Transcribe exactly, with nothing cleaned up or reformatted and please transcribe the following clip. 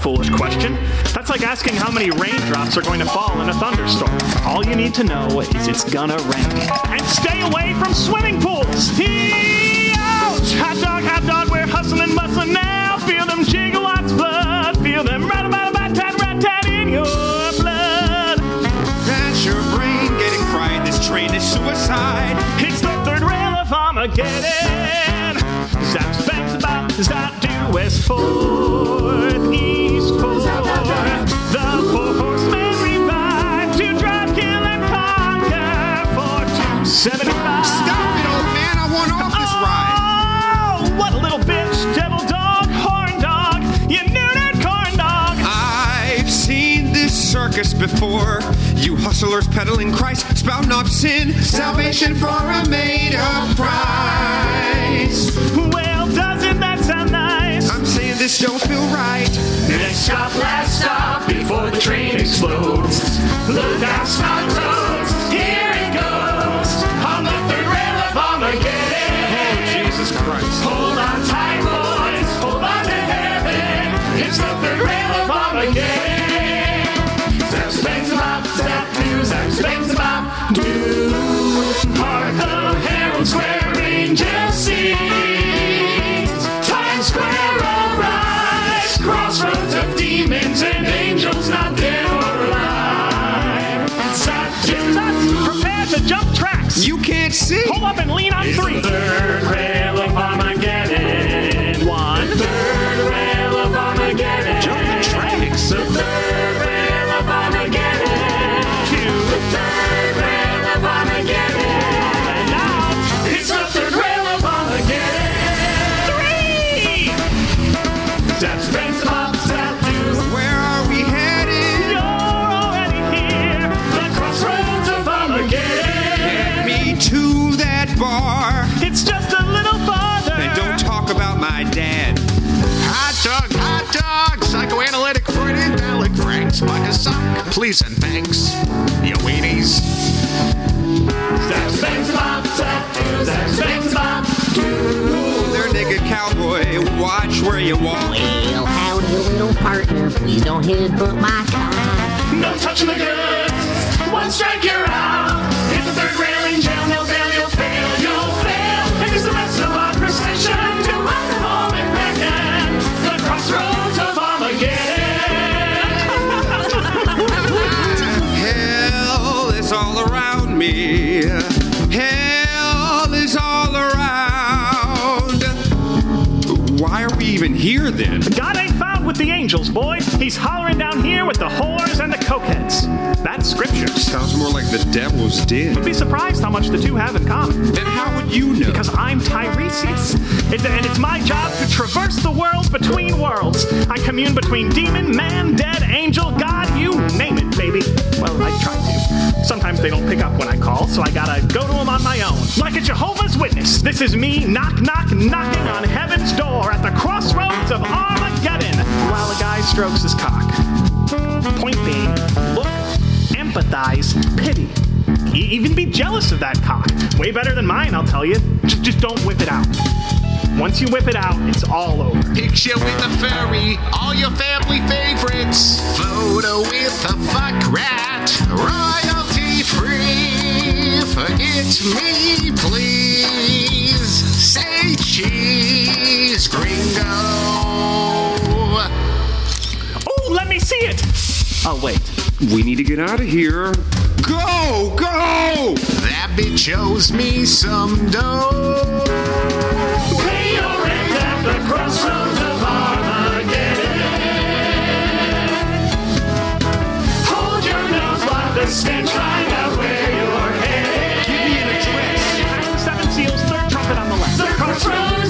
foolish question. That's like asking how many raindrops are going to fall in a thunderstorm. All you need to know is it's gonna rain. And stay away from swimming pools. He-ouch! Hot dog, hot dog, we're hustling, bustling now. Feel them gigawatts blood. Feel them rat-a-bat-a-bat-tat, rat-tat in your blood. That's your brain getting fried. This train is suicide. It's the third rail of Armageddon. Zap, bang, zap, zap, due west, fourth, east, fourth. The four horsemen revive to drive, kill, and conquer for two seventy-five. Stop it, old man. I want off this ride. Oh, what a little bitch, devil dog, horn dog, you knew that corn dog. I've seen this circus before. You hustlers peddling Christ, spouting off sin, salvation for a made-up price. Well, doesn't that sound nice? I'm saying this don't feel right. Next stop, last stop, before the train explodes. Look out, smart roads, here it goes. On the third rail of Armageddon. Oh, Jesus Christ. Hold on tight, boys, hold on to heaven. It's the third rail of Armageddon. Zap, spang, zap, zap, do, zap, spang, zap, do. Part the Herald Square Angel scenes. Times Square arise. Crossroads of demons and angels not dead or alive. Zap, do, zap, prepare to jump tracks. You can't see. Pull up and lean on It's three. the third rail of Armageddon. One. Third rail of Armageddon. Jump the tracks. The third rail of Armageddon. Two. The third rail of Armageddon. And now, It's the third rail of Armageddon. three! Zap, spin, zap, zap, do. Where are we headed? You're already here. The crossroads of Armageddon. Me to that bar. It's just a little farther. And don't talk about my dad. Hot dog, hot dog, psychoanalytic Freudian phallic Franks, like a sock, please and thanks, you weenies. Zap, spin, zap, zap, do. Zap, spin, zap, do. They're naked cowboy. Watch where you walk. Well, howdy, little partner. Please don't hit but my car. No touching the goods. One strike, you're out. Hit the third rail in jail, no bail, you'll fail, you'll fail. And it's the rest of our procession to welcome home and reckon the crossroads of Armageddon. Hell is all around me. Hell is all around. Why are we even here then? God ain't found with the angels, boy. He's hollering down here with the whores and the cokeheads. That's scripture. Sounds more like the devil's den. You'd be surprised how much the two have in common. Then how would you know? Because I'm Tiresias. It's, and it's my job to traverse the world between worlds. I commune between demon, man, dead, angel, God, you name it, baby. Well, I try to. Sometimes they don't pick up when I call, so I gotta go to them on my own. Like a Jehovah's Witness, this is me knock, knock, knocking on heaven's door at the crossroads of Armageddon while a guy strokes his cock. Point being, look, empathize, pity. E- even be jealous of that cock. Way better than mine, I'll tell you. J- just don't whip it out. Once you whip it out, it's all over. Picture with the furry, all your family favorites. Photo with the fuck rat, royalty free. Forget me, please. Say cheese, gringo. Oh, let me see it! Oh, wait. We need to get out of here. Go! Go! That bitch owes me some dough. Pay your rent at the crossroads of Armageddon. Hold your nose while the stench find out where you're headed. Give me an address. Seven Seals, third trumpet on the left. The crossroads